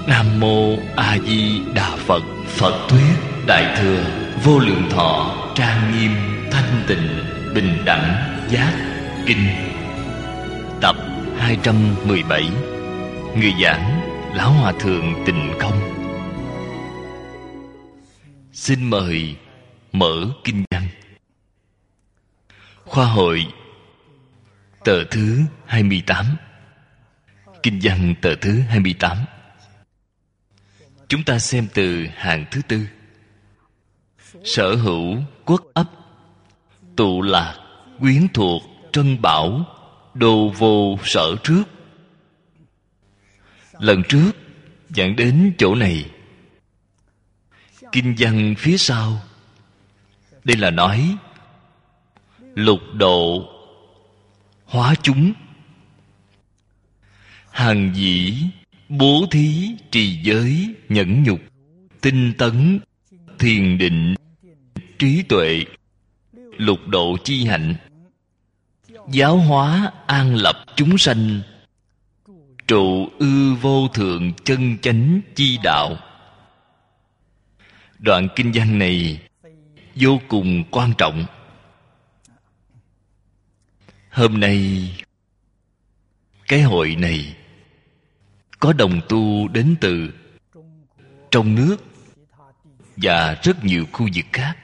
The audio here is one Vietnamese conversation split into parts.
Nam Mô A Di Đà Phật. Phật thuyết Đại Thừa Vô Lượng Thọ Trang Nghiêm Thanh Tịnh Bình Đẳng Giác Kinh, tập 217. Người giảng Lão Hòa Thượng Tịnh Không. Xin mời mở kinh văn. Khoa hội tờ thứ 28. Kinh văn tờ thứ 28. Chúng ta xem từ hàng thứ tư. Sở hữu quốc ấp, tụ lạc quyến thuộc trân bảo, đồ vô sở trước. Lần trước giảng đến chỗ này. Kinh văn phía sau, đây là nói lục độ hóa chúng, hằng dĩ bố thí trì giới nhẫn nhục, tinh tấn thiền định trí tuệ, lục độ chi hạnh, giáo hóa an lập chúng sanh, trụ ư vô thượng chân chánh chi đạo. Đoạn kinh văn này vô cùng quan trọng. Hôm nay cái hội này có đồng tu đến từ trong nước và rất nhiều khu vực khác.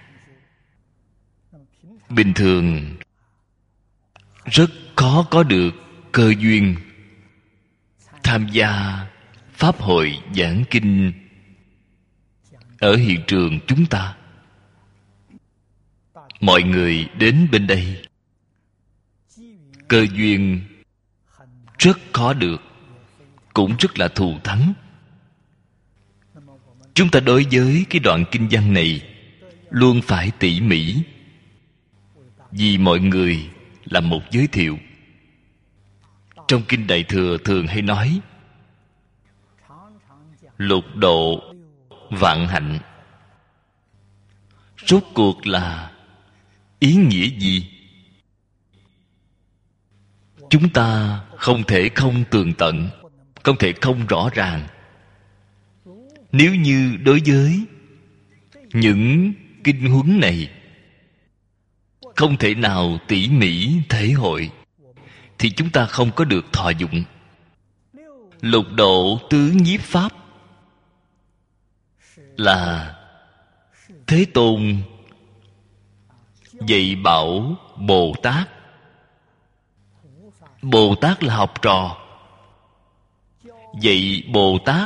Bình thường rất khó có được cơ duyên tham gia pháp hội giảng kinh ở hiện trường chúng ta. Mọi người đến bên đây cơ duyên rất khó được, cũng rất là thù thắng. Chúng ta đối với cái đoạn kinh văn này luôn phải tỉ mỉ, vì mọi người là một giới thiệu. Trong kinh Đại Thừa thường hay nói lục độ vạn hạnh. Rốt cuộc là ý nghĩa gì? Chúng ta không thể không tường tận, không thể không rõ ràng. Nếu như đối với những kinh huấn này không thể nào tỉ mỉ thể hội, thì chúng ta không có được thọ dụng. Lục độ tứ nhiếp pháp là Thế Tôn dạy bảo Bồ Tát. Bồ Tát là học trò, dạy Bồ Tát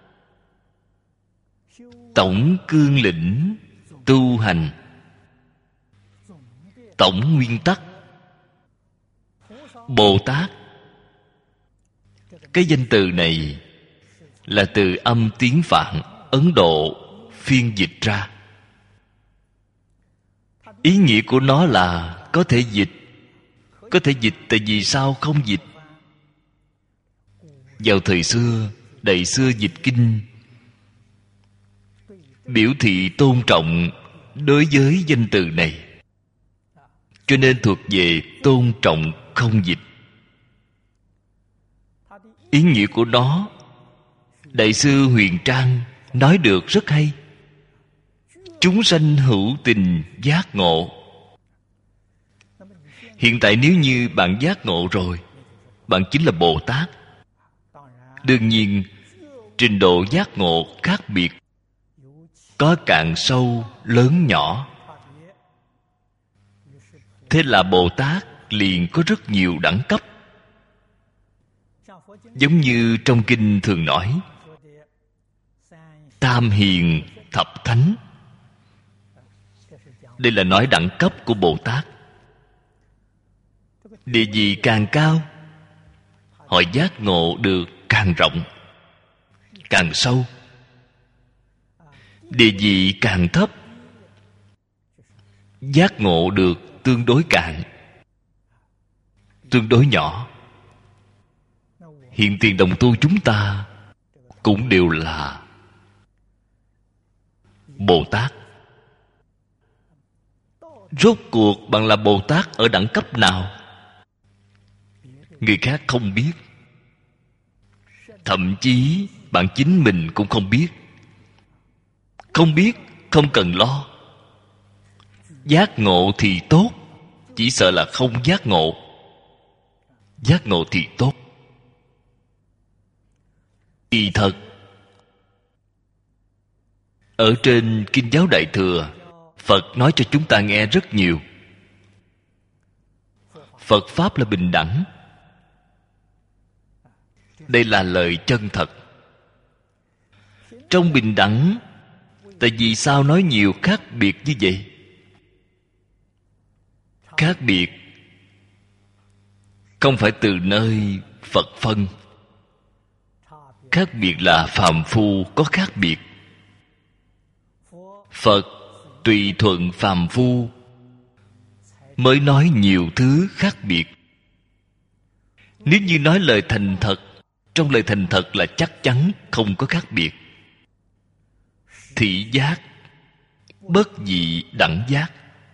tổng cương lĩnh tu hành, tổng nguyên tắc. Bồ Tát, cái danh từ này là từ âm tiếng Phạn Ấn Độ phiên dịch ra. Ý nghĩa của nó là có thể dịch. Có thể dịch tại vì sao không dịch? Vào thời xưa, Đại xưa dịch kinh biểu thị tôn trọng đối với danh từ này, cho nên thuộc về tôn trọng không dịch. Ý nghĩa của nó, Đại sư Huyền Trang nói được rất hay. Chúng sanh hữu tình giác ngộ. Hiện tại nếu như bạn giác ngộ rồi, bạn chính là Bồ Tát. Đương nhiên, trình độ giác ngộ khác biệt, có cạn sâu, lớn nhỏ. Thế là Bồ Tát liền có rất nhiều đẳng cấp. Giống như trong kinh thường nói tam hiền thập thánh. Đây là nói đẳng cấp của Bồ Tát. Địa vị càng cao, họ giác ngộ được càng rộng, càng sâu. Địa vị càng thấp, giác ngộ được tương đối cạn, tương đối nhỏ. Hiện tiền đồng tu chúng ta cũng đều là Bồ Tát. Rốt cuộc bạn là Bồ Tát ở đẳng cấp nào? Người khác không biết. Thậm chí bạn chính mình cũng không biết. Không biết, không cần lo. Giác ngộ thì tốt, chỉ sợ là không giác ngộ. Giác ngộ thì tốt. Kỳ thật, ở trên Kinh giáo Đại Thừa, Phật nói cho chúng ta nghe rất nhiều. Phật Pháp là bình đẳng. Đây là lời chân thật. Trong bình đẳng, tại vì sao nói nhiều khác biệt như vậy? Khác biệt không phải từ nơi Phật phân. Khác biệt là phàm phu có khác biệt. Phật tùy thuận phàm phu mới nói nhiều thứ khác biệt. Nếu như nói lời thành thật, trong lời thành thật là chắc chắn không có khác biệt. Thị giác, bất dị đẳng giác.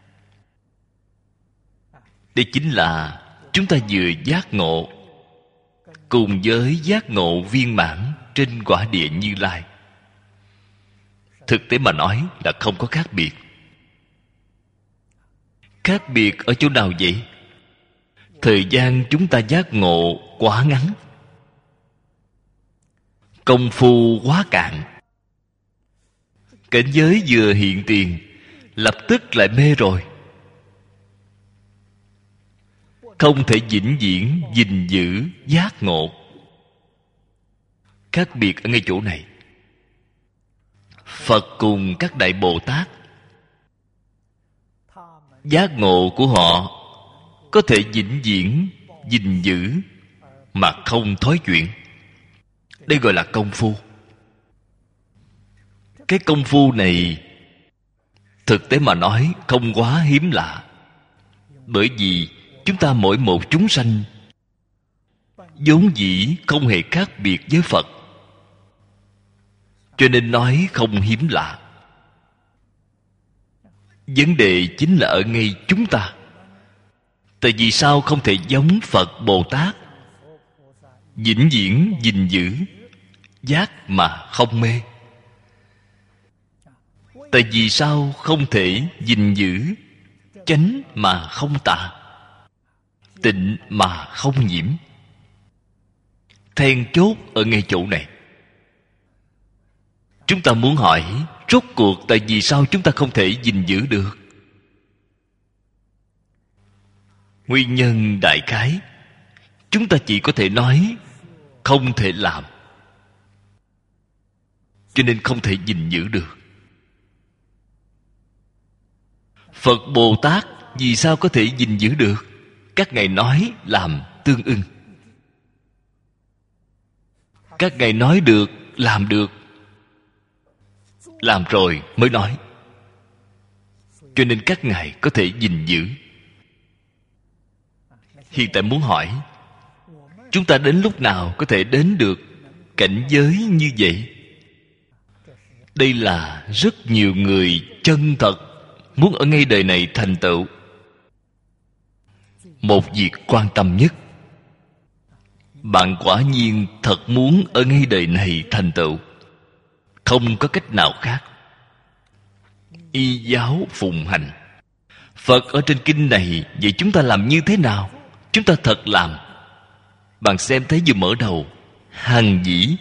Đây chính là chúng ta vừa giác ngộ cùng với giác ngộ viên mãn trên quả địa Như Lai. Thực tế mà nói là không có khác biệt. Khác biệt ở chỗ nào vậy? Thời gian chúng ta giác ngộ quá ngắn, công phu quá cạn. Cảnh giới vừa hiện tiền, lập tức lại mê rồi. Không thể vĩnh viễn gìn giữ giác ngộ. Khác biệt ở ngay chỗ này. Phật cùng các Đại Bồ Tát, giác ngộ của họ có thể vĩnh viễn gìn giữ mà không thói chuyển. Đây gọi là công phu. Cái công phu này thực tế mà nói không quá hiếm lạ. Bởi vì chúng ta mỗi một chúng sanh vốn dĩ không hề khác biệt với Phật, cho nên nói không hiếm lạ. Vấn đề chính là ở ngay chúng ta. Tại vì sao không thể giống Phật Bồ Tát, vĩnh viễn gìn giữ giác mà không mê? Tại vì sao không thể gìn giữ chánh mà không tà, tịnh mà không nhiễm? Then chốt ở ngay chỗ này. Chúng ta muốn hỏi, rốt cuộc tại vì sao chúng ta không thể gìn giữ được? Nguyên nhân đại khái chúng ta chỉ có thể nói không thể làm, cho nên không thể gìn giữ được. Phật Bồ Tát vì sao có thể gìn giữ được? Các ngài nói làm tương ưng. Các ngài nói được, làm được. Làm rồi mới nói. Cho nên các ngài có thể gìn giữ. Hiện tại muốn hỏi, chúng ta đến lúc nào có thể đến được cảnh giới như vậy? Đây là rất nhiều người chân thật muốn ở ngay đời này thành tựu. Một việc quan tâm nhất, bạn quả nhiên thật muốn ở ngay đời này thành tựu, không có cách nào khác. Y giáo phụng hành. Phật ở trên kinh này vậy chúng ta làm như thế nào? Chúng ta thật làm. Bạn xem thấy vừa mở đầu, hằng dĩ.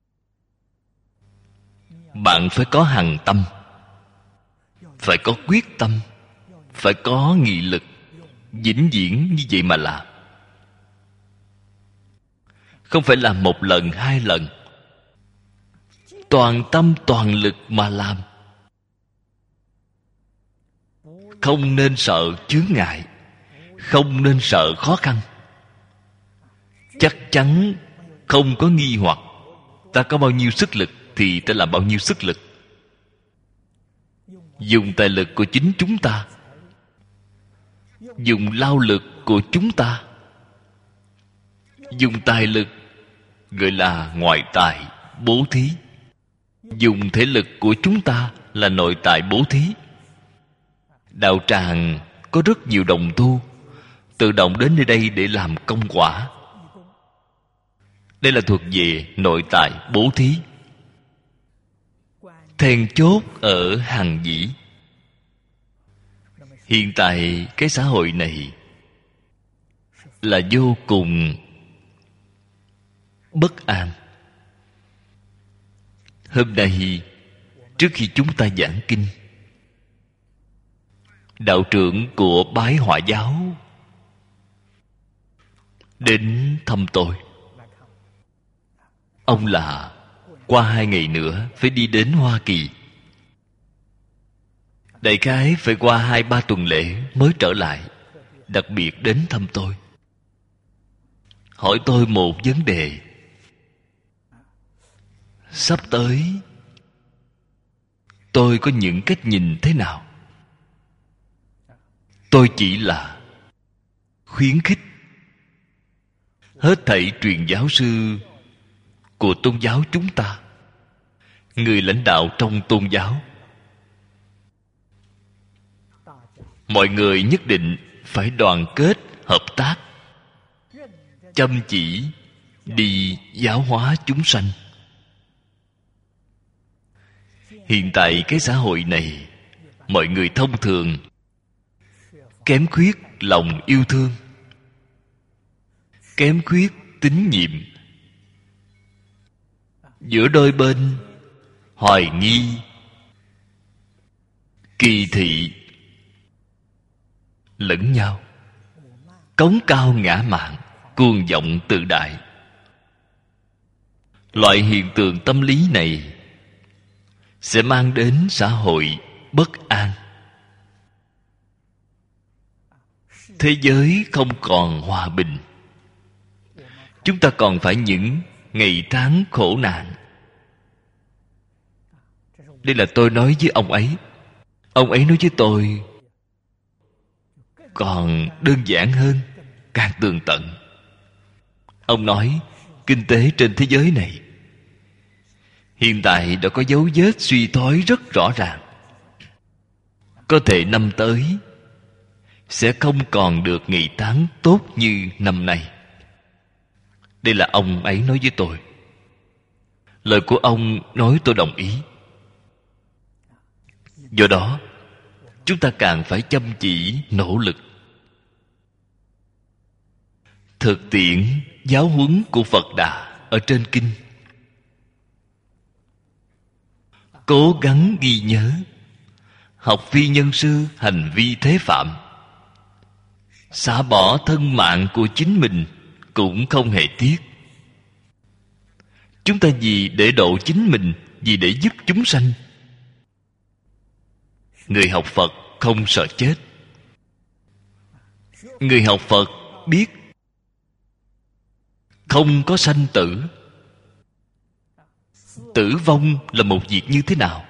Bạn phải có hằng tâm, phải có quyết tâm, phải có nghị lực, vĩnh viễn như vậy mà làm. Không phải làm một lần, hai lần. Toàn tâm toàn lực mà làm. Không nên sợ chướng ngại, không nên sợ khó khăn. Chắc chắn không có nghi hoặc. Ta có bao nhiêu sức lực thì ta làm bao nhiêu sức lực. Dùng tài lực của chính chúng ta, dùng lao lực của chúng ta, dùng tài lực gọi là ngoại tài bố thí, dùng thể lực của chúng ta là nội tài bố thí. Đạo tràng có rất nhiều đồng tu tự động đến nơi đây để làm công quả. Đây là thuộc về nội tại bố thí. Then chốt ở hằng dĩ. Hiện tại cái xã hội này là vô cùng bất an. Hôm nay, trước khi chúng ta giảng kinh, đạo trưởng của Bái Hỏa giáo đến thăm tôi. Ông là qua 2 ngày nữa phải đi đến Hoa Kỳ. Đại khái phải qua 2-3 tuần lễ mới trở lại. Đặc biệt đến thăm tôi, hỏi tôi một vấn đề. Sắp tới tôi có những cách nhìn thế nào? Tôi chỉ là khuyến khích hết thảy truyền giáo sư của tôn giáo chúng ta, người lãnh đạo trong tôn giáo, mọi người nhất định phải đoàn kết hợp tác, chăm chỉ đi giáo hóa chúng sanh. Hiện tại cái xã hội này, mọi người thông thường kém khuyết lòng yêu thương, kém khuyết tín nhiệm. Giữa đôi bên hoài nghi, kỳ thị lẫn nhau, cống cao ngã mạn, cuồng vọng tự đại. Loại hiện tượng tâm lý này sẽ mang đến xã hội bất an. Thế giới không còn hòa bình. Chúng ta còn phải những ngày tháng khổ nạn. Đây là tôi nói với ông ấy. Ông ấy nói với tôi còn đơn giản hơn, càng tường tận. Ông nói kinh tế trên thế giới này hiện tại đã có dấu vết suy thoái rất rõ ràng. Có thể năm tới sẽ không còn được ngày tháng tốt như năm nay. Đây là ông ấy nói với tôi. Lời của ông nói tôi đồng ý. Do đó chúng ta càng phải chăm chỉ nỗ lực thực tiễn giáo huấn của Phật Đà ở trên kinh. Cố gắng ghi nhớ, học vi nhân sư, hành vi thế phạm, xả bỏ thân mạng của chính mình cũng không hề tiếc. Chúng ta vì để độ chính mình, vì để giúp chúng sanh. Người học Phật không sợ chết. Người học Phật biết không có sanh tử. Tử vong là một việc như thế nào?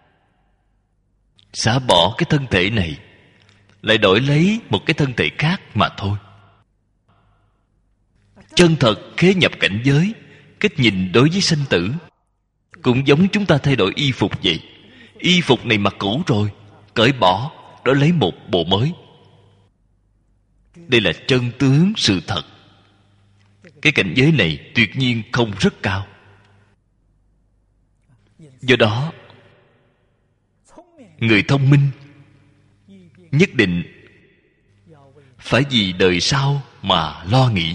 Xả bỏ cái thân thể này, lại đổi lấy một cái thân thể khác mà thôi. Chân thật khế nhập cảnh giới, cách nhìn đối với sanh tử cũng giống chúng ta thay đổi y phục vậy. Y phục này mặc cũ rồi, cởi bỏ, đổi lấy một bộ mới. Đây là chân tướng sự thật. Cái cảnh giới này tuyệt nhiên không rất cao. Do đó người thông minh nhất định phải vì đời sau mà lo nghĩ.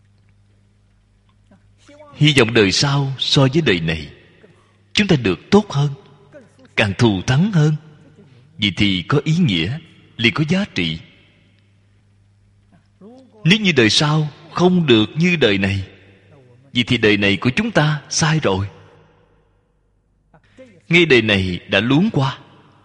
Hy vọng đời sau so với đời này chúng ta được tốt hơn, càng thù thắng hơn. Vì thì có ý nghĩa, liền có giá trị. Nếu như đời sau không được như đời này, vì thì đời này của chúng ta sai rồi. Ngay đời này đã luống qua.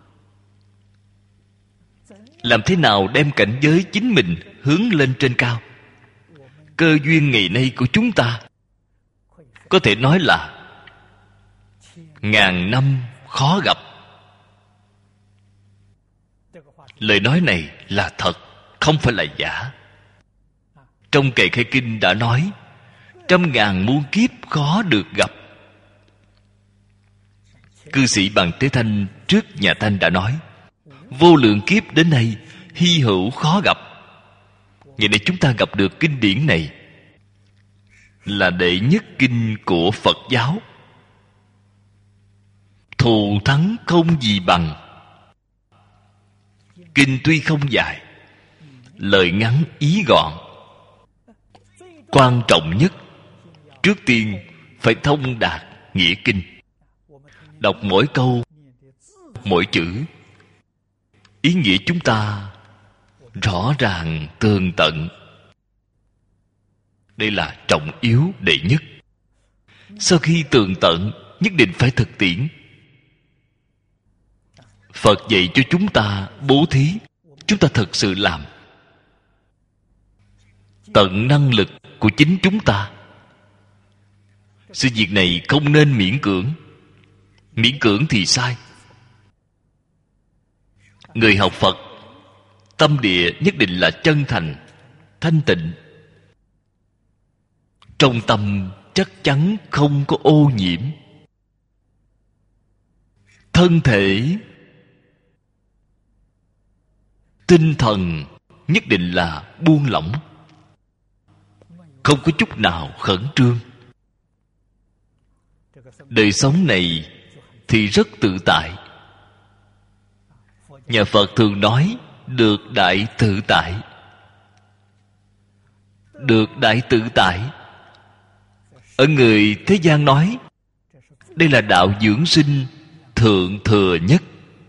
Làm thế nào đem cảnh giới chính mình hướng lên trên cao? Cơ duyên ngày nay của chúng ta có thể nói là 1000 năm khó gặp. Lời nói này là thật, không phải là giả. Trong Kệ Khai Kinh đã nói 100.000 muôn kiếp khó được gặp. Cư sĩ Bằng Tế Thanh trước nhà Thanh đã nói vô lượng kiếp đến nay hy hữu khó gặp. Vậy để chúng ta gặp được kinh điển này, là đệ nhất kinh của Phật giáo. Thù thắng không gì bằng. Kinh tuy không dài, lời ngắn ý gọn. Quan trọng nhất, trước tiên phải thông đạt nghĩa kinh. Đọc mỗi câu, mỗi chữ, ý nghĩa chúng ta rõ ràng tường tận. Đây là trọng yếu đệ nhất. Sau khi tường tận, nhất định phải thực tiễn. Phật dạy cho chúng ta bố thí, chúng ta thực sự làm. Tận năng lực của chính chúng ta. Sự việc này không nên miễn cưỡng. Miễn cưỡng thì sai. Người học Phật, tâm địa nhất định là chân thành, thanh tịnh. Trong tâm chắc chắn không có ô nhiễm. Thân thể, tinh thần nhất định là buông lỏng, không có chút nào khẩn trương. Đời sống này thì rất tự tại. Nhà Phật thường nói được đại tự tại. Được đại tự tại, ở người thế gian nói đây là đạo dưỡng sinh thượng thừa nhất.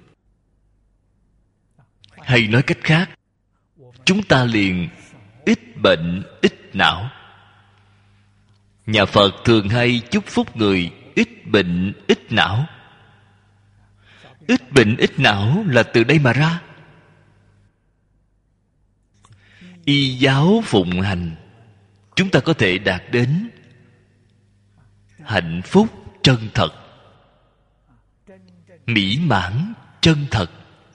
Hay nói cách khác, chúng ta liền ít bệnh ít não. Nhà Phật thường hay chúc phúc người ít bệnh ít não. Ít bệnh ít não là từ đây mà ra. Y giáo phụng hành, chúng ta có thể đạt đến hạnh phúc chân thật, mỹ mãn chân thật.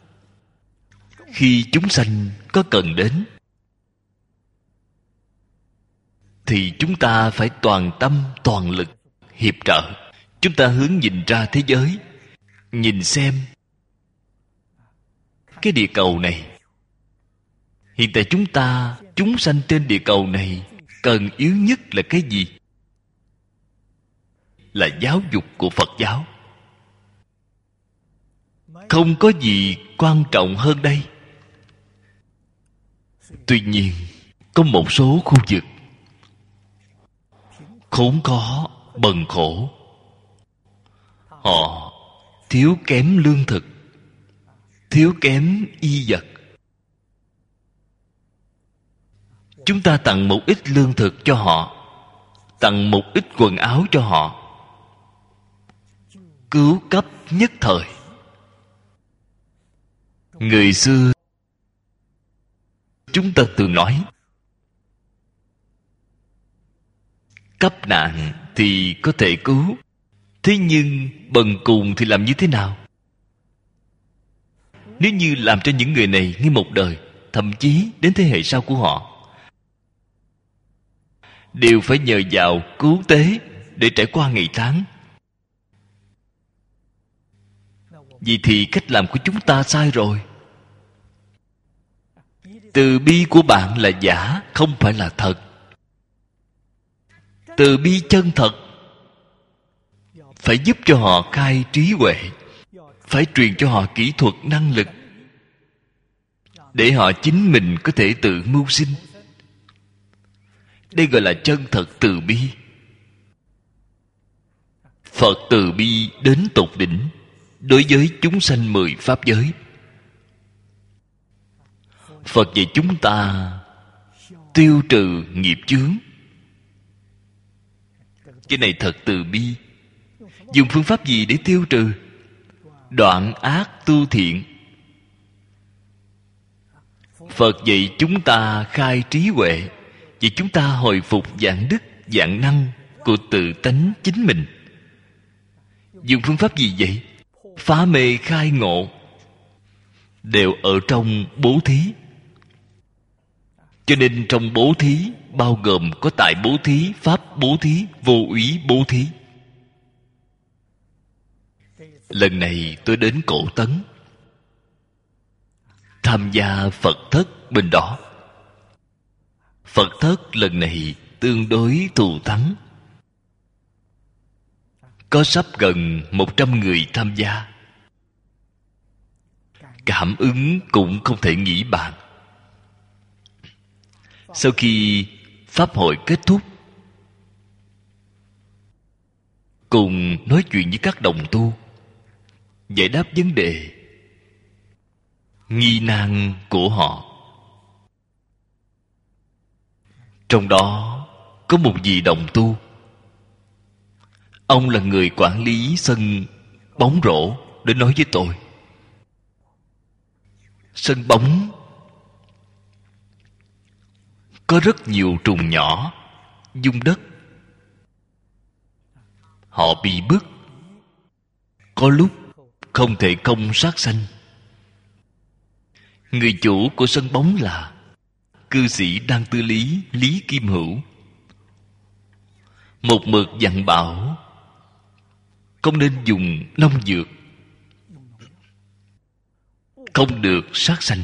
Khi chúng sanh có cần đến thì chúng ta phải toàn tâm toàn lực hiệp trợ. Chúng ta hướng nhìn ra thế giới, nhìn xem cái địa cầu này. Hiện tại chúng sanh trên địa cầu này cần yếu nhất là cái gì? Là giáo dục của Phật giáo. Không có gì quan trọng hơn đây. Tuy nhiên, có một số khu vực khốn khó, bần khổ. Họ thiếu kém lương thực, thiếu kém y vật. Chúng ta tặng một ít lương thực cho họ, tặng một ít quần áo cho họ, cứu cấp nhất thời. Người xưa chúng ta thường nói cấp nạn thì có thể cứu, thế nhưng bần cùng thì làm như thế nào? Nếu như làm cho những người này ngay một đời, thậm chí đến thế hệ sau của họ, đều phải nhờ vào cứu tế để trải qua ngày tháng, vậy thì cách làm của chúng ta sai rồi. Từ bi của bạn là giả, không phải là thật. Từ bi chân thật phải giúp cho họ khai trí huệ, phải truyền cho họ kỹ thuật năng lực để họ chính mình có thể tự mưu sinh. Đây gọi là chân thật từ bi. Phật từ bi đến tột đỉnh đối với chúng sanh 10 pháp giới. Phật dạy chúng ta tiêu trừ nghiệp chướng. Cái này thật từ bi. Dùng phương pháp gì để tiêu trừ? Đoạn ác tu thiện. Phật dạy chúng ta khai trí huệ, vì chúng ta hồi phục dạng đức, dạng năng của tự tánh chính mình. Dùng phương pháp gì vậy? Phá mê khai ngộ, đều ở trong bố thí. Cho nên trong bố thí bao gồm có tại bố thí, pháp bố thí, vô úy bố thí. Lần này tôi đến Cổ Tấn tham gia Phật thất bên đó. Phật thất lần này tương đối thù thắng. Có sắp gần 100 người tham gia. Cảm ứng cũng không thể nghĩ bàn. Sau khi pháp hội kết thúc, cùng nói chuyện với các đồng tu, giải đáp vấn đề nghi nan của họ. Trong đó có một vị đồng tu. Ông là người quản lý sân bóng rổ, đến nói với tôi: sân bóng có rất nhiều trùng nhỏ dung đất, họ bị bức, có lúc không thể không sát sanh. Người chủ của sân bóng là cư sĩ Đan Tư Lý Lý Kim Hữu, một mực dặn bảo không nên dùng nông dược, không được sát sanh.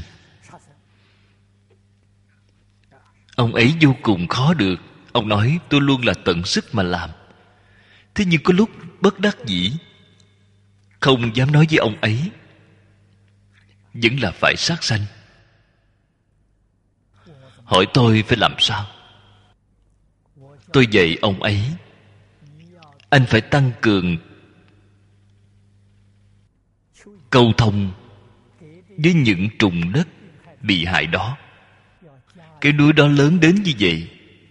Ông ấy vô cùng khó được. Ông nói tôi luôn là tận sức mà làm. Thế nhưng có lúc bất đắc dĩ, không dám nói với ông ấy, vẫn là phải sát sanh. Hỏi tôi phải làm sao? Tôi dạy ông ấy: anh phải tăng cường câu thông với những trùng đất bị hại đó. Cái núi đó lớn đến như vậy,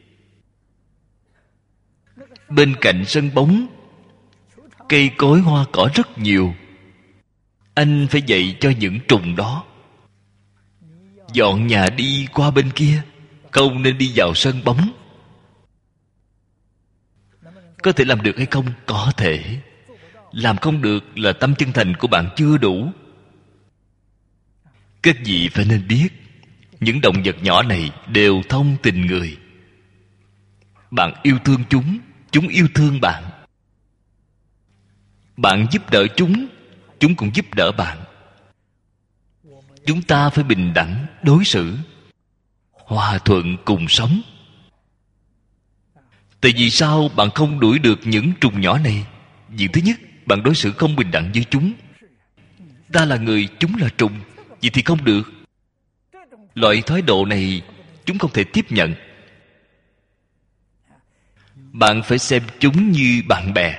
bên cạnh sân bóng cây cối hoa cỏ rất nhiều. Anh phải dạy cho những trùng đó dọn nhà đi qua bên kia, không nên đi vào sân bóng. Có thể làm được hay không? Có thể. Làm không được là tâm chân thành của bạn chưa đủ. Các vị phải nên biết, những động vật nhỏ này đều thông tình người. Bạn yêu thương chúng, chúng yêu thương bạn. Bạn giúp đỡ chúng, chúng cũng giúp đỡ bạn. Chúng ta phải bình đẳng đối xử, hòa thuận cùng sống. Tại vì sao bạn không đuổi được những trùng nhỏ này? Vì thứ nhất, bạn đối xử không bình đẳng với chúng. Ta là người, chúng là trùng, vậy thì không được. Loại thái độ này chúng không thể tiếp nhận. Bạn phải xem chúng như bạn bè.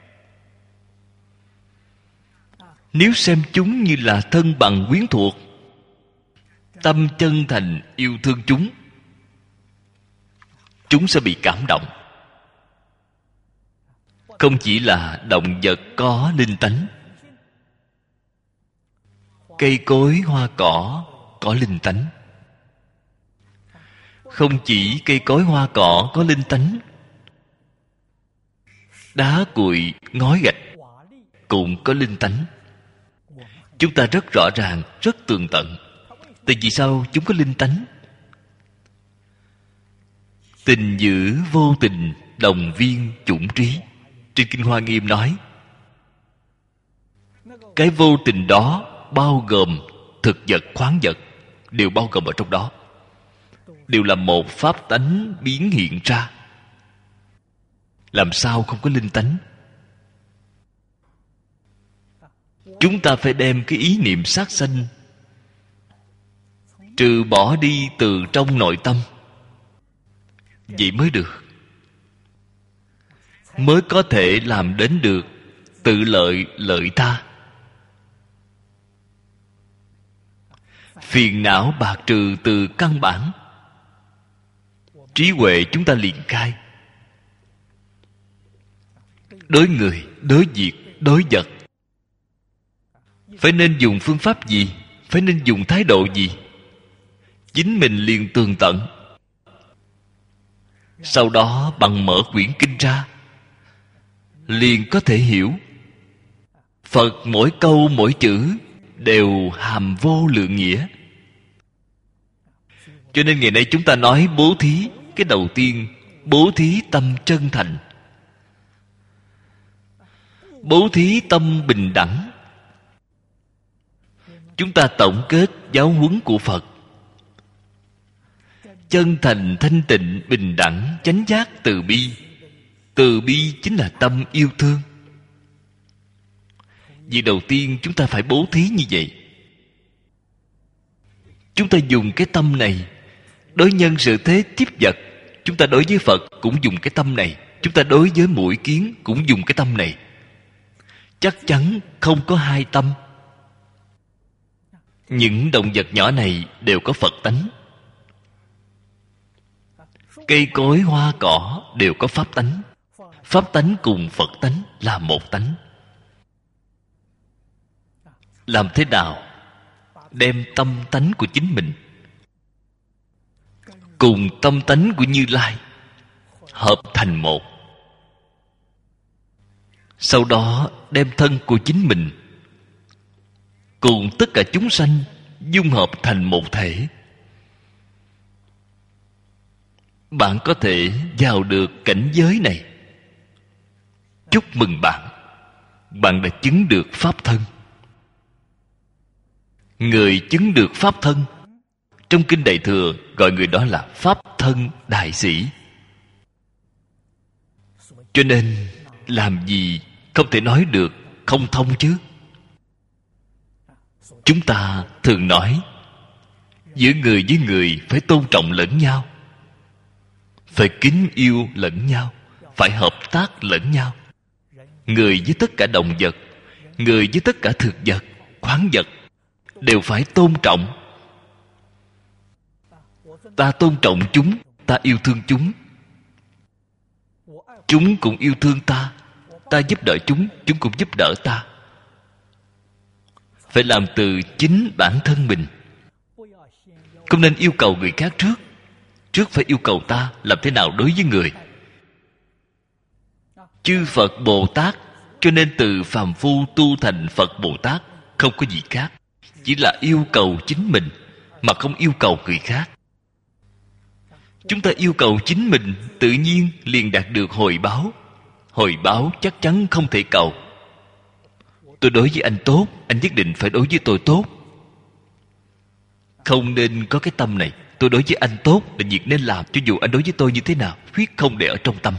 Nếu xem chúng như là thân bằng quyến thuộc, tâm chân thành yêu thương chúng, chúng sẽ bị cảm động. Không chỉ là động vật có linh tánh, cây cối hoa cỏ có linh tánh. Không chỉ cây cối hoa cỏ có linh tánh, đá cuội ngói gạch cũng có linh tánh. Chúng ta rất rõ ràng, rất tường tận. Tại vì sao chúng có linh tánh? Tình dữ vô tình, đồng viên chủng trí. Trên Kinh Hoa Nghiêm nói, cái vô tình đó bao gồm thực vật, khoáng vật, đều bao gồm ở trong đó, đều là một pháp tánh biến hiện ra. Làm sao không có linh tánh? Chúng ta phải đem cái ý niệm sát sanh trừ bỏ đi từ trong nội tâm, vậy mới được. Mới có thể làm đến được tự lợi lợi tha. Phiền não bạc trừ từ căn bản, trí huệ chúng ta liền khai. Đối người, đối việc, đối vật, phải nên dùng phương pháp gì? Phải nên dùng thái độ gì? Chính mình liền tường tận. Sau đó bằng mở quyển kinh ra, liền có thể hiểu. Phật mỗi câu mỗi chữ đều hàm vô lượng nghĩa. Cho nên ngày nay chúng ta nói bố thí, cái đầu tiên bố thí tâm chân thành, bố thí tâm bình đẳng. Chúng ta tổng kết giáo huấn của Phật. chân thành, thanh tịnh, bình đẳng, chánh giác, từ bi. Từ bi chính là tâm yêu thương. Vì đầu tiên chúng ta phải bố thí như vậy. Chúng ta dùng cái tâm này đối nhân xử thế tiếp vật. Chúng ta đối với Phật cũng dùng cái tâm này. Chúng ta đối với muỗi kiến cũng dùng cái tâm này. Chắc chắn không có hai tâm. Những động vật nhỏ này đều có Phật tánh. Cây cối hoa cỏ đều có pháp tánh. Pháp tánh cùng Phật tánh là một tánh. Làm thế nào đem tâm tánh của chính mình cùng tâm tánh của Như Lai hợp thành một, sau đó đem thân của chính mình cùng tất cả chúng sanh dung hợp thành một thể, bạn có thể vào được cảnh giới này. Chúc mừng bạn, bạn đã chứng được pháp thân. Người chứng được pháp thân, trong kinh Đại Thừa gọi người đó là pháp thân đại sĩ. Cho nên làm gì không thể nói được không thông chứ. Chúng ta thường nói giữa người với người phải tôn trọng lẫn nhau, phải kính yêu lẫn nhau, phải hợp tác lẫn nhau. Người với tất cả động vật, người với tất cả thực vật, khoáng vật đều phải tôn trọng. Ta tôn trọng chúng, ta yêu thương chúng, chúng cũng yêu thương ta. Ta giúp đỡ chúng, chúng cũng giúp đỡ ta. Phải làm từ chính bản thân mình, không nên yêu cầu người khác trước. Trước phải yêu cầu ta làm thế nào đối với người. Chư Phật Bồ Tát, cho nên từ phàm phu tu thành Phật Bồ Tát, không có gì khác, chỉ là yêu cầu chính mình mà không yêu cầu người khác. Chúng ta yêu cầu chính mình, tự nhiên liền đạt được hồi báo. Hồi báo chắc chắn không thể cầu. Tôi đối với anh tốt, anh nhất định phải đối với tôi tốt. Không nên có cái tâm này. Tôi đối với anh tốt là việc nên làm, cho dù anh đối với tôi như thế nào, quyết không để ở trong tâm.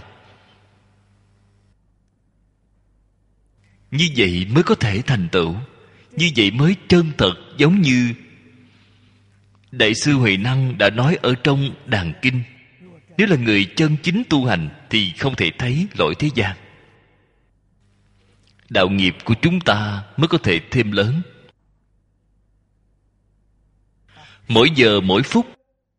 Như vậy mới có thể thành tựu. Như vậy mới chân thật, giống như Đại sư Huệ Năng đã nói ở trong Đàn Kinh. Nếu là người chân chính tu hành thì không thể thấy lỗi thế gian. Đạo nghiệp của chúng ta mới có thể thêm lớn. Mỗi giờ mỗi phút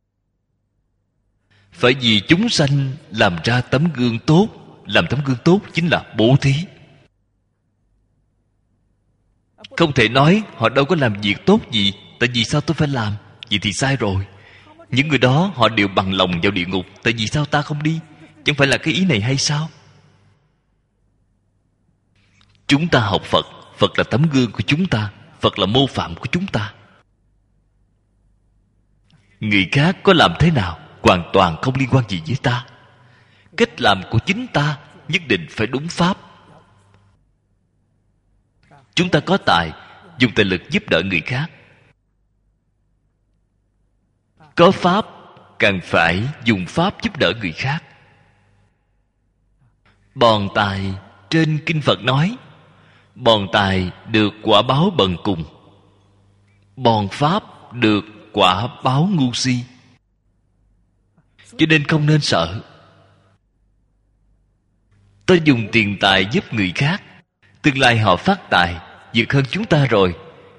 phải vì chúng sanh làm ra tấm gương tốt. Làm tấm gương tốt chính là bố thí. Không thể nói họ đâu có làm việc tốt gì, tại vì sao tôi phải làm? Vậy thì sai rồi. Những người đó họ đều bằng lòng vào địa ngục, tại vì sao ta không đi? Chẳng phải là cái ý này hay sao? Chúng ta học Phật, Phật là tấm gương của chúng ta, Phật là mô phạm của chúng ta. Người khác có làm thế nào hoàn toàn không liên quan gì với ta. Cách làm của chính ta nhất định phải đúng pháp. Chúng ta có tài, dùng tài lực giúp đỡ người khác. Có pháp, càng phải dùng pháp giúp đỡ người khác. Bòn tài, trên kinh Phật nói, bòn tài được quả báo bần cùng, bòn pháp được quả báo ngu si. Cho nên không nên sợ. Ta dùng tiền tài giúp người khác, tương lai họ phát tài vượt hơn chúng ta rồi.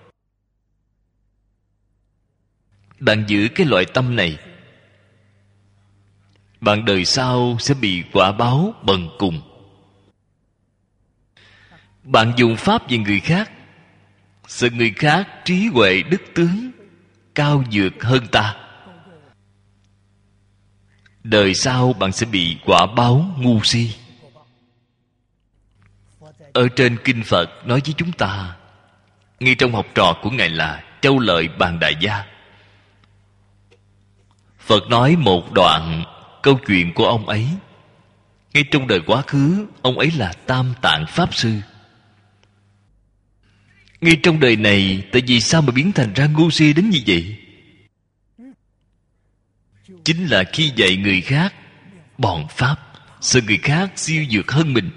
Bạn giữ cái loại tâm này, bạn đời sau sẽ bị quả báo bần cùng. Bạn dùng pháp về người khác, sợ người khác trí huệ đức tướng cao vượt hơn ta, đời sau bạn sẽ bị quả báo ngu si. Ở trên kinh Phật nói với chúng ta, ngay trong học trò của Ngài là Châu Lợi Bàn Đại Gia, Phật nói một đoạn câu chuyện của ông ấy. Ngay trong đời quá khứ, ông ấy là Tam Tạng Pháp Sư. Ngay trong đời này, tại vì sao mà biến thành ra ngu si đến như vậy? chính là khi dạy người khác bòn pháp, sợ người khác siêu dược hơn mình,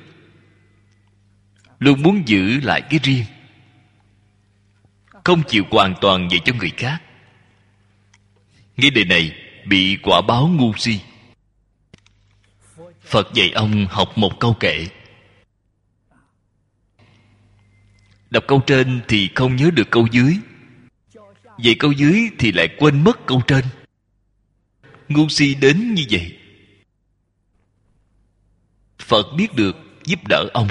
luôn muốn giữ lại cái riêng, không chịu hoàn toàn dạy cho người khác. Nghe đề này bị quả báo ngu si. Phật dạy ông học một câu kệ, đọc câu trên thì không nhớ được câu dưới, dạy câu dưới thì lại quên mất câu trên. Ngu si đến như vậy. Phật biết được giúp đỡ ông,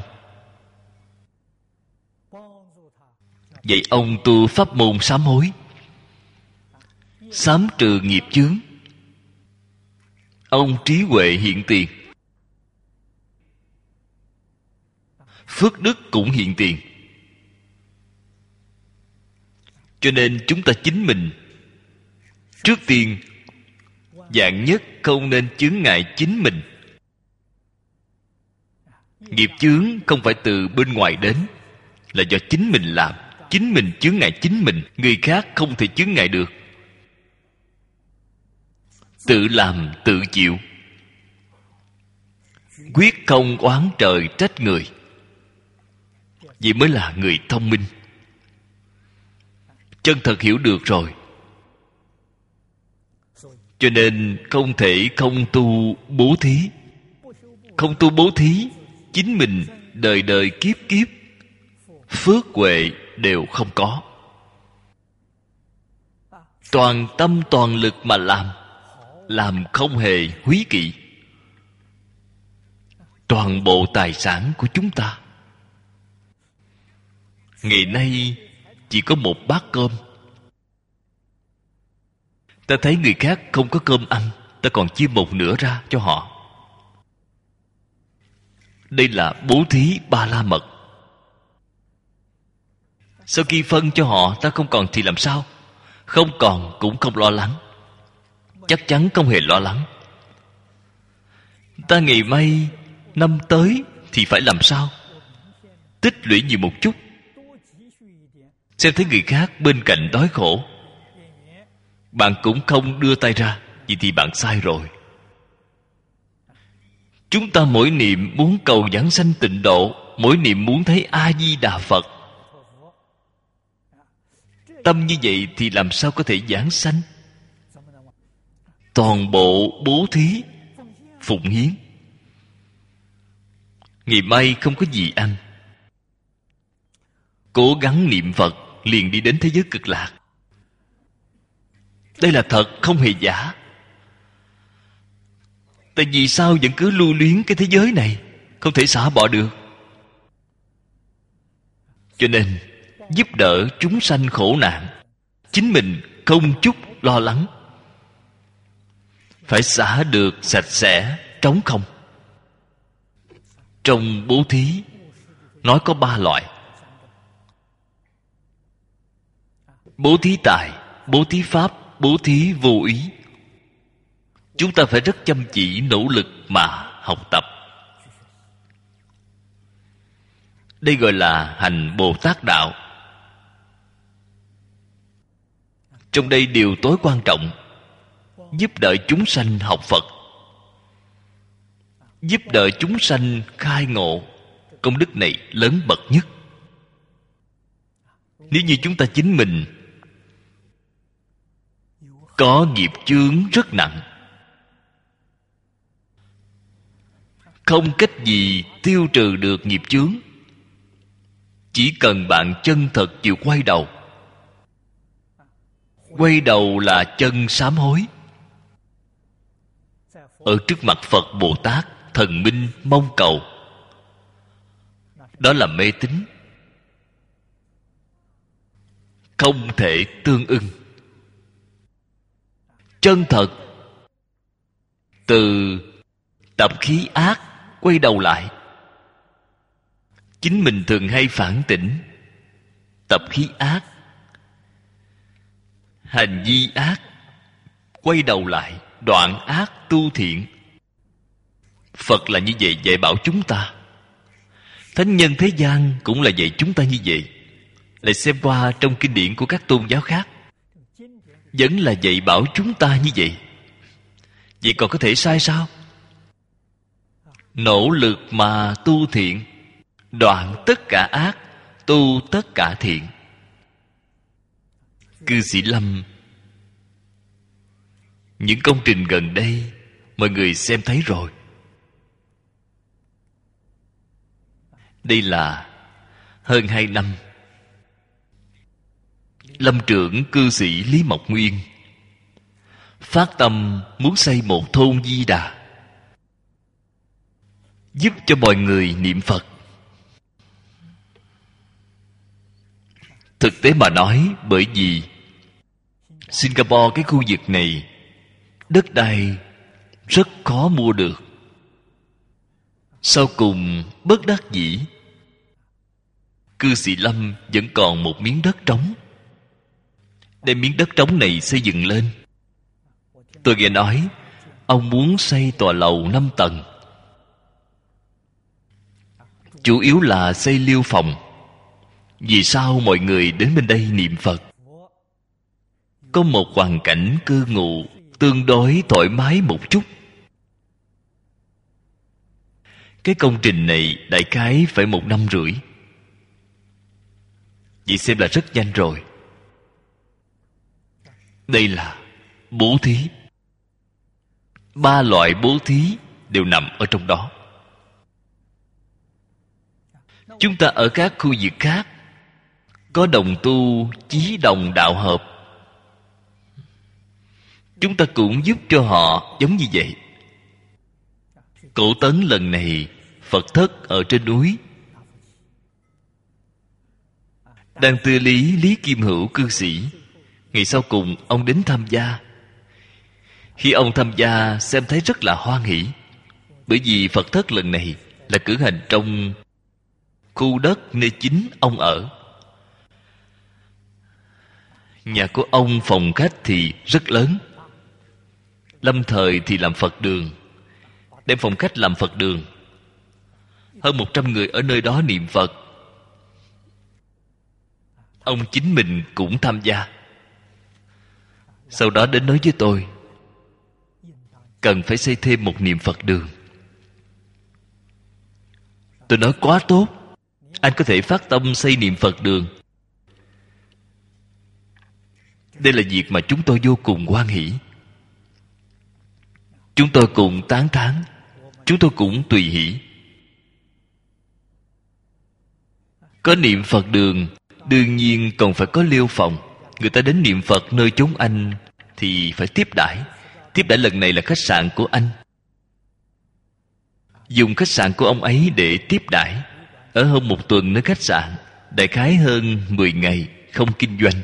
dạy ông tu pháp môn sám hối, sám trừ nghiệp chướng. Ông trí huệ hiện tiền, phước đức cũng hiện tiền. Cho nên chúng ta chính mình trước tiên vạn nhất không nên chướng ngại chính mình. Nghiệp chướng không phải từ bên ngoài đến, là do chính mình làm. Chính mình chướng ngại chính mình, người khác không thể chướng ngại được. Tự làm tự chịu, quyết không oán trời trách người. Vậy mới là người thông minh, chân thật hiểu được rồi. Cho nên không thể không tu bố thí. Không tu bố thí, chính mình đời đời kiếp kiếp phước huệ đều không có. Toàn tâm toàn lực mà làm không hề húy kỵ. Toàn bộ tài sản của chúng ta ngày nay chỉ có một bát cơm. Ta thấy người khác không có cơm ăn, ta còn chia một nửa ra cho họ. Đây là bố thí ba la mật. Sau khi phân cho họ, ta không còn thì làm sao? Không còn cũng không lo lắng, chắc chắn không hề lo lắng. Ta ngày mai năm tới thì phải làm sao? Tích lũy nhiều một chút. Xem thấy người khác bên cạnh đói khổ, bạn cũng không đưa tay ra, vậy thì bạn sai rồi. Chúng ta mỗi niệm muốn cầu giảng sanh tịnh độ, mỗi niệm muốn thấy A-di-đà Phật. Tâm như vậy thì làm sao có thể giảng sanh? Toàn bộ bố thí, phụng hiến. Ngày mai không có gì ăn, cố gắng niệm Phật liền đi đến thế giới cực lạc. Đây là thật, không hề giả. Tại vì sao vẫn cứ lưu luyến cái thế giới này, không thể xả bỏ được. Cho nên giúp đỡ chúng sanh khổ nạn, chính mình không chút lo lắng. Phải xả được sạch sẽ, trống không. Trong bố thí nói có 3 loại: bố thí tài, bố thí pháp, bố thí vô ý. Chúng ta phải rất chăm chỉ nỗ lực mà học tập. Đây gọi là hành Bồ Tát đạo. Trong đây điều tối quan trọng, giúp đỡ chúng sanh học Phật, giúp đỡ chúng sanh khai ngộ. Công đức này lớn bậc nhất. Nếu như chúng ta chính mình có nghiệp chướng rất nặng, không cách gì tiêu trừ được nghiệp chướng. Chỉ cần bạn chân thật chịu quay đầu. Quay đầu là chân sám hối. Ở trước mặt Phật Bồ Tát, thần minh mong cầu, đó là mê tín, không thể tương ưng. Chân thật từ tập khí ác quay đầu lại. Chính mình thường hay phản tỉnh tập khí ác, hành vi ác, quay đầu lại đoạn ác tu thiện. Phật là như vậy dạy bảo chúng ta. Thánh nhân thế gian cũng là dạy chúng ta như vậy. Lại xem qua trong kinh điển của các tôn giáo khác, vẫn là dạy bảo chúng ta như vậy. Vậy còn có thể sai sao? Nỗ lực mà tu thiện, đoạn tất cả ác, tu tất cả thiện. Cư sĩ Lâm, những công trình gần đây mọi người xem thấy rồi. Đây là hơn 2 năm, Lâm trưởng cư sĩ Lý Mộc Nguyên phát tâm muốn xây một thôn Di Đà, giúp cho mọi người niệm Phật. Thực tế mà nói, bởi vì Singapore, cái khu vực này, đất đai rất khó mua được. Sau cùng bất đắc dĩ, cư sĩ Lâm vẫn còn một miếng đất trống. Đem miếng đất trống này xây dựng lên. Tôi nghe nói ông muốn xây tòa lầu 5 tầng, chủ yếu là xây liêu phòng. Vì sao mọi người đến bên đây niệm Phật? Có một hoàn cảnh cư ngụ tương đối thoải mái một chút. Cái công trình này đại khái phải 1 năm rưỡi. Vậy xem là rất nhanh rồi. Đây là bố thí. 3 loại bố thí đều nằm ở trong đó. Chúng ta ở các khu vực khác có đồng tu chí đồng đạo hợp, chúng ta cũng giúp cho họ giống như vậy. Cổ Tấn lần này Phật thất ở trên núi, đang tư lý Lý Kim Hữu cư sĩ, ngày sau cùng ông đến tham gia. Khi ông tham gia xem thấy rất là hoan hỷ, bởi vì Phật thất lần này là cử hành trong khu đất nơi chính ông ở. Nhà của ông phòng khách thì rất lớn, lâm thời thì làm Phật đường, đem phòng khách làm Phật đường. Hơn 100 người ở nơi đó niệm Phật. Ông chính mình cũng tham gia. Sau đó đến nói với tôi, cần phải xây thêm một niệm Phật đường. Tôi nói quá tốt, anh có thể phát tâm xây niệm Phật đường. Đây là việc mà chúng tôi vô cùng hoan hỷ. Chúng tôi cùng tán thán, chúng tôi cũng tùy hỷ. Có niệm Phật đường, đương nhiên còn phải có liêu phòng. Người ta đến niệm Phật nơi chốn anh thì phải tiếp đãi. Tiếp đãi lần này là khách sạn của anh, dùng khách sạn của ông ấy để tiếp đãi. Ở hơn 1 tuần nơi khách sạn, đại khái hơn 10 ngày không kinh doanh,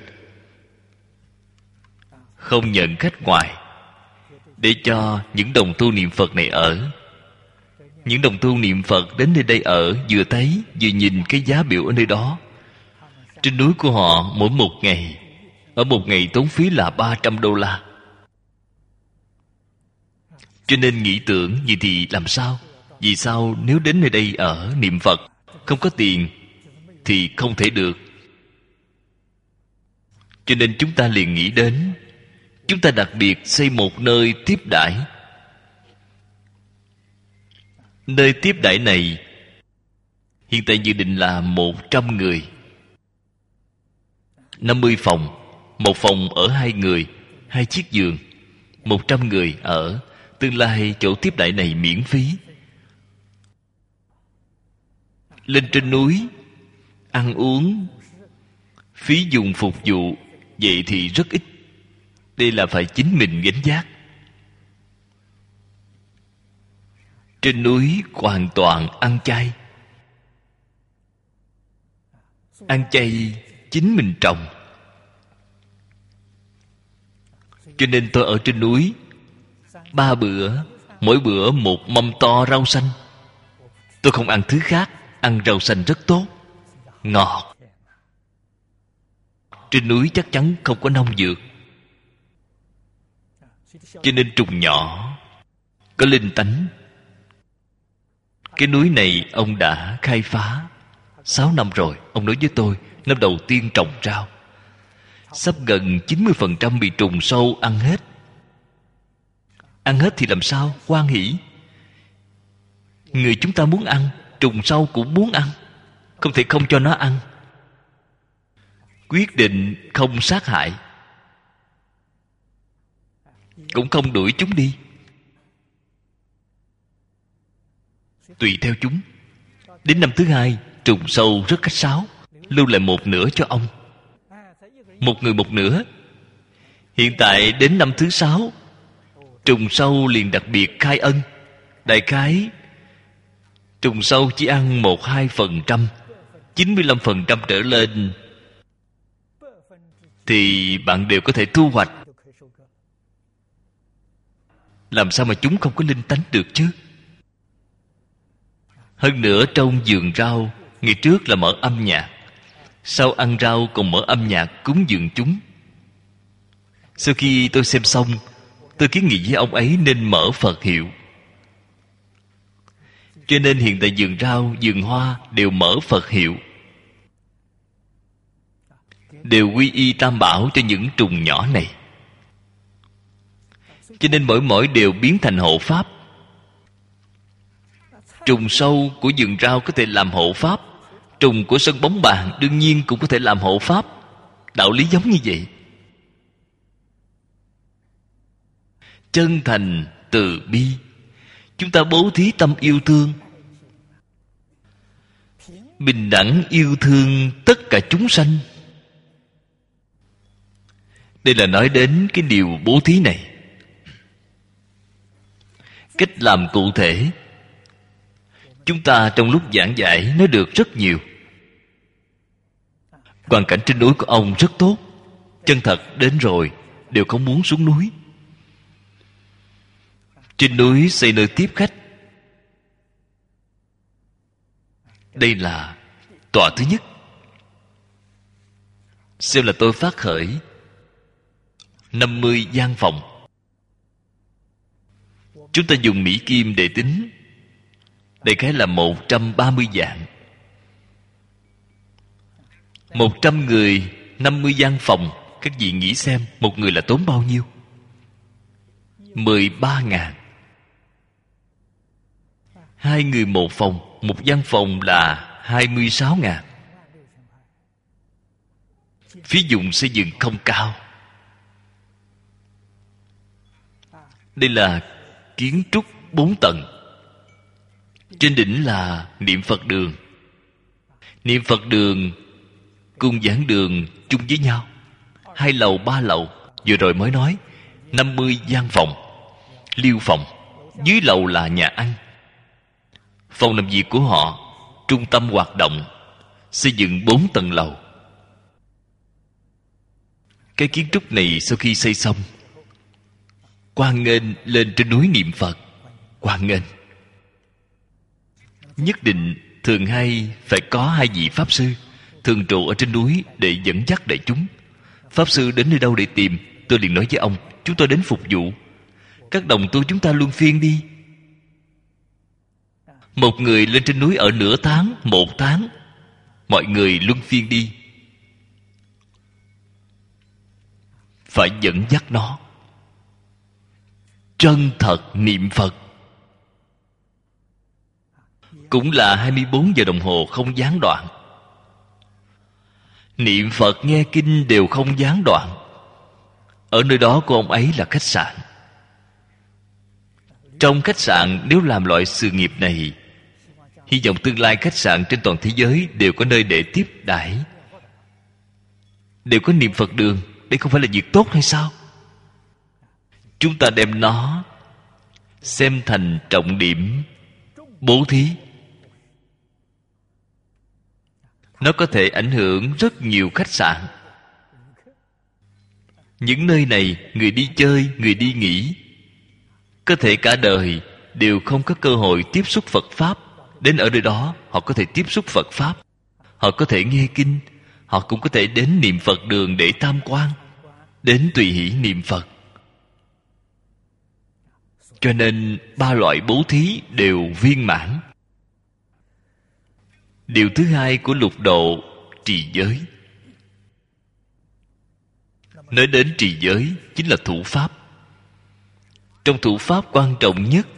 không nhận khách ngoài, để cho những đồng tu niệm Phật này ở. Những đồng tu niệm Phật đến nơi đây ở, vừa thấy vừa nhìn cái giá biểu ở nơi đó. Trên núi của họ mỗi 1 ngày, ở 1 ngày tốn phí là $300. Cho nên nghĩ tưởng vậy thì làm sao? Vì sao nếu đến nơi đây ở niệm Phật không có tiền thì không thể được. Cho nên chúng ta liền nghĩ đến, chúng ta đặc biệt xây một nơi tiếp đãi. Nơi tiếp đãi này hiện tại dự định là 100 người, 50 phòng, một phòng ở 2 người, 2 chiếc giường, 100 người ở. Tương lai chỗ tiếp đãi này miễn phí. Lên trên núi ăn uống, phí dùng phục vụ, vậy thì rất ít. Đây là phải chính mình gánh vác. Trên núi hoàn toàn ăn chay. Ăn chay chính mình trồng. Cho nên tôi ở trên núi 3 bữa, mỗi bữa 1 mâm to rau xanh. Tôi không ăn thứ khác, ăn rau xanh rất tốt, ngọt. Trên núi chắc chắn không có nông dược, cho nên trùng nhỏ, có linh tánh. Cái núi này ông đã khai phá 6 năm rồi. Ông nói với tôi, năm đầu tiên trồng rau, sắp gần 90% bị trùng sâu ăn hết. Ăn hết thì làm sao? Hoan hỷ. Người chúng ta muốn ăn, trùng sâu cũng muốn ăn, không thể không cho nó ăn. Quyết định không sát hại, cũng không đuổi chúng đi, tùy theo chúng. Đến năm thứ hai, trùng sâu rất khách sáo, lưu lại một nửa cho ông. Một người một nửa. Hiện tại đến năm thứ 6, trùng sâu liền đặc biệt khai ân. Đại khái trùng sâu chỉ ăn 1-2%, 95% trở lên thì bạn đều có thể thu hoạch. Làm sao mà chúng không có linh tánh được chứ? Hơn nữa trong vườn rau, ngày trước là mở âm nhạc, sau ăn rau còn mở âm nhạc cúng dường chúng. Sau khi tôi xem xong, tôi kiến nghị với ông ấy nên mở Phật hiệu. Cho nên hiện tại vườn rau, vườn hoa đều mở Phật hiệu, đều quy y Tam Bảo cho những trùng nhỏ này. Cho nên mỗi đều biến thành hộ pháp. Trùng sâu của vườn rau có thể làm hộ pháp, trùng của sân bóng bàn đương nhiên cũng có thể làm hộ pháp. Đạo lý giống như vậy. Chân thành từ bi, chúng ta bố thí tâm yêu thương, bình đẳng yêu thương tất cả chúng sanh. Đây là nói đến cái điều bố thí này. Cách làm cụ thể, chúng ta trong lúc giảng giải nói được rất nhiều. Hoàn cảnh trên núi của ông rất tốt, chân thật đến rồi đều không muốn xuống núi. Trên núi xây nơi tiếp khách. Đây là tòa thứ nhất. Xem là tôi phát khởi 50 gian phòng. Chúng ta dùng Mỹ Kim để tính, đại khái là 130 vạn. 100 người, 50 gian phòng. Các vị nghĩ xem, một người là tốn bao nhiêu? 13.000. 2 người một phòng, một gian phòng là 26.000. Phí dụng xây dựng không cao. Đây là kiến trúc 4 tầng. Trên đỉnh là niệm Phật đường. Niệm Phật đường cùng giảng đường chung với nhau, 2 lầu 3 lầu. Vừa rồi mới nói 50 gian phòng, liêu phòng. Dưới lầu là nhà ăn, phòng làm việc của họ, trung tâm hoạt động. Xây dựng 4 tầng lầu. Cái kiến trúc này sau khi xây xong, hoan nghênh lên trên núi niệm Phật. Hoan nghênh. Nhất định thường hay phải có 2 vị Pháp Sư thường trụ ở trên núi để dẫn dắt đại chúng. Pháp Sư đến nơi đâu để tìm? Tôi liền nói với ông, chúng tôi đến phục vụ. Các đồng tu chúng ta luân phiên đi. Một người lên trên núi ở nửa tháng, 1 tháng. Mọi người luân phiên đi. Phải dẫn dắt nó chân thật niệm Phật. Cũng là 24 giờ đồng hồ không gián đoạn. Niệm Phật nghe kinh đều không gián đoạn. Ở nơi đó của ông ấy là khách sạn. Trong khách sạn nếu làm loại sự nghiệp này, hy vọng tương lai khách sạn trên toàn thế giới đều có nơi để tiếp đãi, đều có niệm Phật đường. Đây không phải là việc tốt hay sao? Chúng ta đem nó xem thành trọng điểm bố thí. Nó có thể ảnh hưởng rất nhiều khách sạn. Những nơi này, người đi chơi, người đi nghỉ, có thể cả đời đều không có cơ hội tiếp xúc Phật Pháp. Đến ở nơi đó, họ có thể tiếp xúc Phật Pháp. Họ có thể nghe kinh. Họ cũng có thể đến niệm Phật đường để tham quan, đến tùy hỷ niệm Phật. Cho nên 3 loại bố thí đều viên mãn. Điều thứ hai của lục độ trì giới. Nói đến trì giới chính là thủ pháp. Trong thủ pháp quan trọng nhất,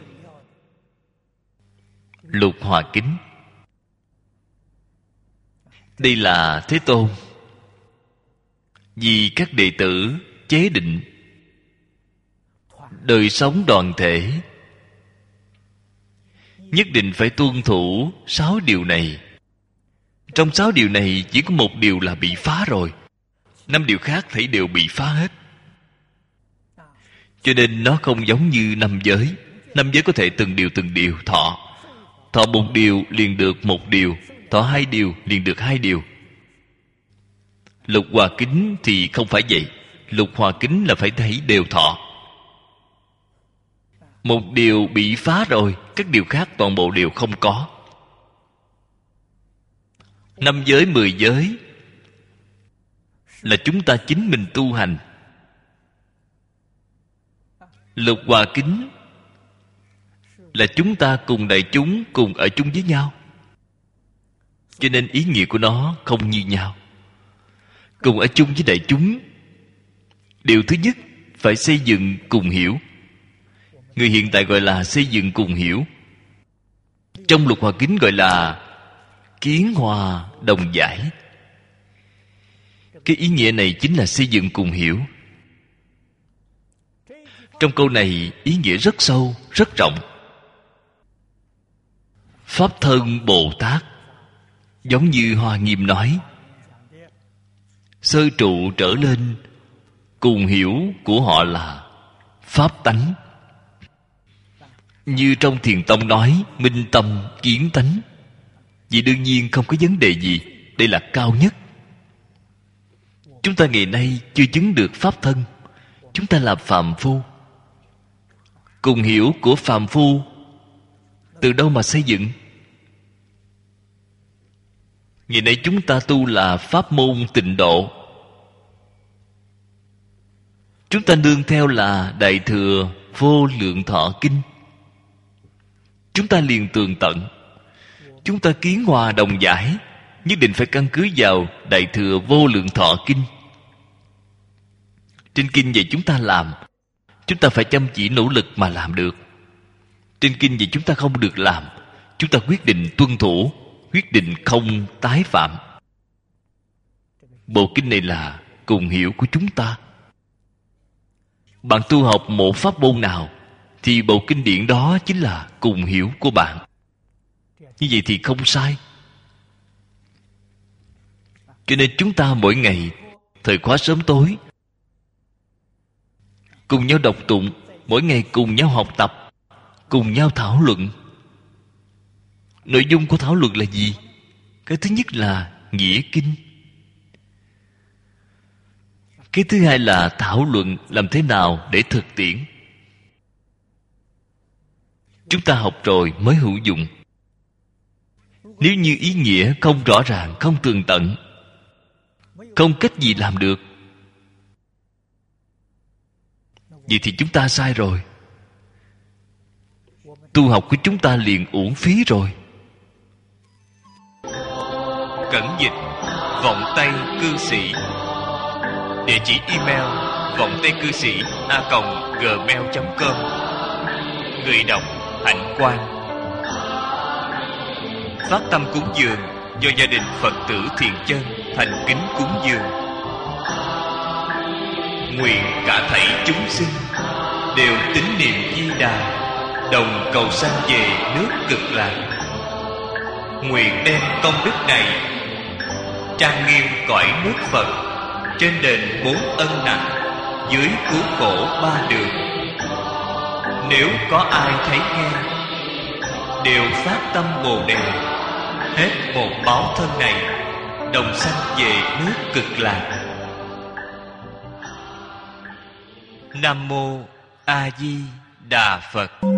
Lục Hòa Kính. Đây là Thế Tôn vì các đệ tử chế định đời sống đoàn thể nhất định phải tuân thủ 6 điều này. Trong 6 điều này chỉ có một điều là bị phá rồi, 5 điều khác thảy đều bị phá hết. Cho nên nó không giống như 5 giới. 5 giới có thể từng điều thọ. Thọ 1 điều liền được 1 điều, thọ 2 điều liền được 2 điều. Lục Hòa Kính thì không phải vậy. Lục Hòa Kính là phải thấy đều thọ. Một điều bị phá rồi, các điều khác toàn bộ đều không có. 5 giới, 10 giới là chúng ta chính mình tu hành. Lục Hòa Kính là chúng ta cùng đại chúng cùng ở chung với nhau. Cho nên ý nghĩa của nó không như nhau. Cùng ở chung với đại chúng, điều thứ nhất phải xây dựng cùng hiểu. Người hiện tại gọi là xây dựng cùng hiểu. Trong Lục Hòa Kính gọi là kiến hòa đồng giải. Cái ý nghĩa này chính là xây dựng cùng hiểu. Trong câu này ý nghĩa rất sâu, rất rộng. Pháp thân Bồ Tát giống như Hoa Nghiêm nói, sơ trụ trở lên, cùng hiểu của họ là pháp tánh. Như trong Thiền Tông nói, minh tâm kiến tánh. Vì đương nhiên không có vấn đề gì. Đây là cao nhất. Chúng ta ngày nay chưa chứng được pháp thân. Chúng ta là phàm phu. Cùng hiểu của phàm phu từ đâu mà xây dựng? Ngày nay chúng ta tu là pháp môn tịnh độ. Chúng ta nương theo là Đại Thừa Vô Lượng Thọ Kinh. Chúng ta liền tường tận. Chúng ta kiến hòa đồng giải, nhất định phải căn cứ vào Đại Thừa Vô Lượng Thọ Kinh. Trên kinh về chúng ta làm, chúng ta phải chăm chỉ nỗ lực mà làm được. Trên kinh về chúng ta không được làm, chúng ta quyết định tuân thủ, quyết định không tái phạm. Bộ kinh này là cùng hiểu của chúng ta. Bạn tu học một pháp môn nào thì bộ kinh điển đó chính là cùng hiểu của bạn. Như vậy thì không sai. Cho nên chúng ta mỗi ngày thời khóa sớm tối cùng nhau đọc tụng, mỗi ngày cùng nhau học tập, cùng nhau thảo luận. Nội dung của thảo luận là gì? Cái thứ nhất là nghĩa kinh. Cái thứ hai là thảo luận làm thế nào để thực tiễn. Chúng ta học rồi mới hữu dụng. Nếu như ý nghĩa không rõ ràng, không tường tận, không cách gì làm được, vậy thì chúng ta sai rồi. Tu học của chúng ta liền uổng phí rồi. Cẩn dịch Vọng Tây Cư Sĩ. Địa chỉ email vongtaicư sĩ@gmail.com. Người đọc Hạnh Quang. Phát tâm cúng dường do gia đình Phật tử Thiền Chân thành kính cúng dường. Nguyện cả thảy chúng sinh đều tín niệm Di Đà, đồng cầu sanh về nước Cực Lạc. Nguyện đem công đức này trang nghiêm cõi nước Phật, trên đền 4 ân nặng, dưới cứu khổ 3 đường. Nếu có ai thấy nghe, đều phát tâm Bồ Đề, hết một báo thân này, đồng sanh về nước Cực Lạc. Nam Mô A Di Đà Phật.